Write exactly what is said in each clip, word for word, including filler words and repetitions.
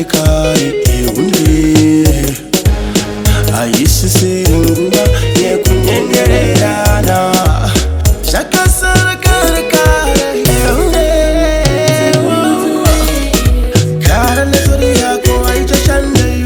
kare kare eunde ayisi nguba ye kunyengererana shakasara kare kare eunde kara nesori yako aija shande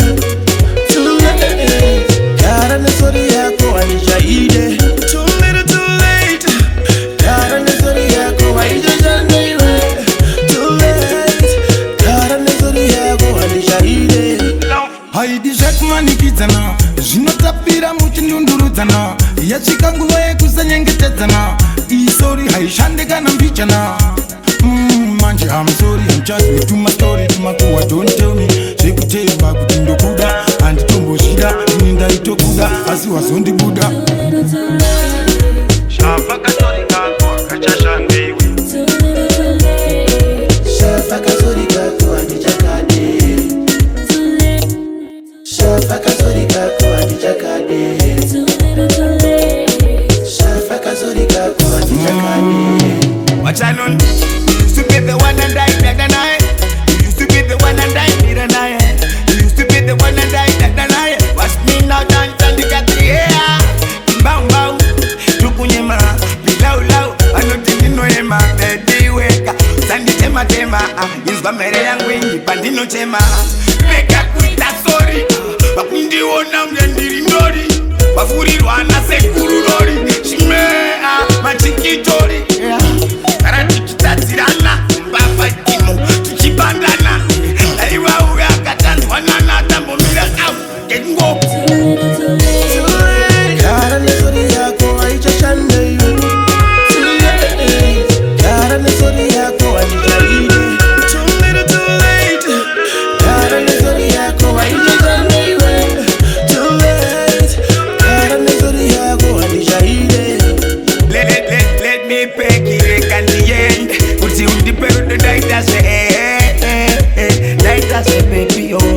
tule kara nesori yako aija ide too little too late kara nesori yako aija shande too late kara nesori yako aija ide haidi zvakumanikidzana zvinotapira muchindundurudzana yasvika nguva yekusanyengetedzana isori haishande kana mbichana mm, manje I'm sorry I'm just with you my story tumakuwa don't tell me zvekuteva kuti ndokuda handitombozvida ini ndaitokuda asi wazondibuda shafa kasori kako akachashandiwe shafa kasori kako handichakade shafa kasori kako handichakade shafa kasori kako handichakade What's I know? You used to be the one and I that and I. You used to be the one and I did and I. You used to be the one and I that and I. Watch me now dance and you got the air. Bow bow, tukunyema, pilau lau, anotini noema, baby weka, sandi tema tema, yuzwa mere yangu ingi pandino chema. Beka kuita sorry, wakundi wona mjandiri ndori, wafurirwa na sekuru lori, shimea, machikitori, yeah. Karati kitazirana, mbapa kimo, tuchibandana. Aiwa uya katanzwana na tambo mira au, kengo. kara nesori yako aija shande kara nesori yako aija ide too little too late kara nesori yako aija shande too late kara nesori yako aija ide Let, let, let, let me peg it at the end. Put you in the period, the night I say, eh, eh, eh, night I say, baby, oh.